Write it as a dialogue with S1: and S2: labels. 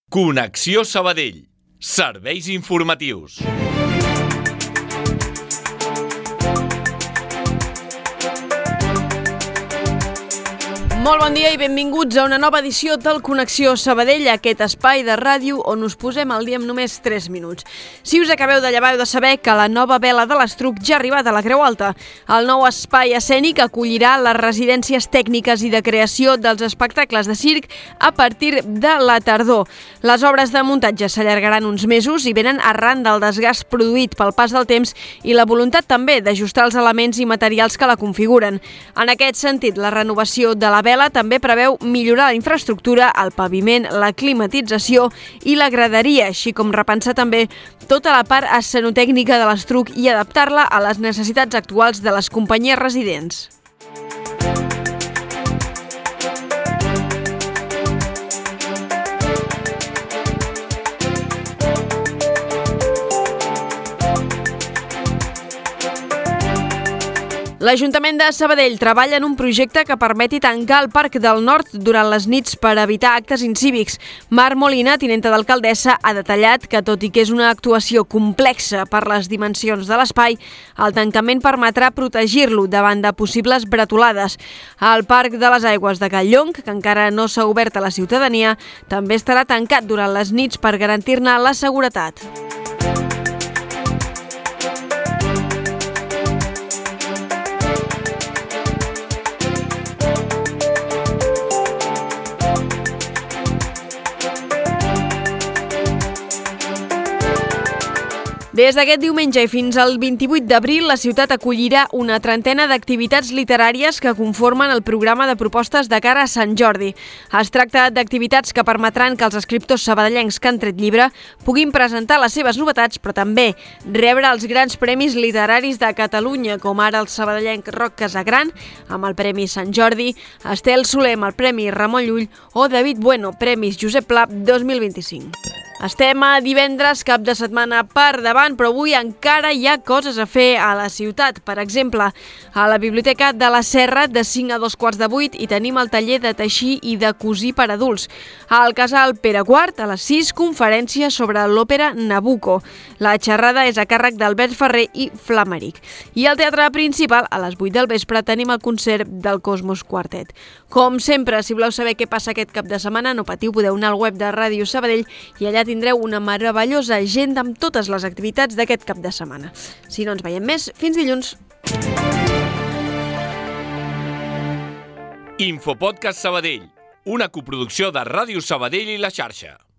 S1: Connexió Sabadell. Serveis informatius.
S2: Molt bon dia i benvinguts a una nova edició del Connexió Sabadell, aquest espai de ràdio on us posem al dia amb només 3 minuts. Si us acabeu de llevar, heu de saber que la nova vela de l'Estruc ja ha arribat a la Creu Alta. El nou espai escènic acollirà les residències tècniques i de creació dels espectacles de circ a partir de la tardor. Les obres de muntatge s'allargaran uns mesos i venen arran del desgast produït pel pas del temps i la voluntat també d'ajustar els elements i materials que la configuren. En aquest sentit, la renovació de la vela també preveu millorar la infraestructura, el paviment, la climatització i la graderia, així com repensar també tota la part escenotècnica de l'Estruc i adaptar-la a les necessitats actuals de les companyies residents. L'Ajuntament de Sabadell treballa en un projecte que permeti tancar el Parc del Nord durant les nits per evitar actes incívics. Mar Molina, tinenta d'alcaldessa, ha detallat que, tot i que és una actuació complexa per les dimensions de l'espai, el tancament permetrà protegir-lo davant de possibles bretolades. El Parc de les Aigües de Calllonc, que encara no s'ha obert a la ciutadania, també estarà tancat durant les nits per garantir-ne la seguretat. Des d'aquest diumenge i fins al 28 d'abril, la ciutat acollirà una trentena d'activitats literàries que conformen el programa de propostes de cara a Sant Jordi. Es tracta d'activitats que permetran que els escriptors sabadellencs que han tret llibre puguin presentar les seves novetats, però també rebre els grans premis literaris de Catalunya, com ara el sabadellenc Roc Casagran, amb el Premi Sant Jordi, Estel Soler amb el Premi Ramon Llull o David Bueno, Premis Josep Pla 2025. Estem a divendres, cap de setmana per davant, però avui encara hi ha coses a fer a la ciutat. Per exemple, a la Biblioteca de la Serra de 5 a 2:15 hi tenim el taller de teixir i de cosir per adults. Al Casal Pere IV, a les 6, conferència sobre l'òpera Nabucco. La xerrada és a càrrec d'Albert Ferrer i Flamaric. I al Teatre Principal, a les 8 del vespre, tenim el concert del Cosmos Quartet. Com sempre, si voleu saber què passa aquest cap de setmana, no patiu, podeu anar al web de Ràdio Sabadell i allà tindreu una meravellosa agenda amb totes les activitats d'aquest cap de setmana. Si no ens veiem més, fins dilluns.
S1: Infopodcast Sabadell, una coproducció de Ràdio Sabadell i La Xarxa.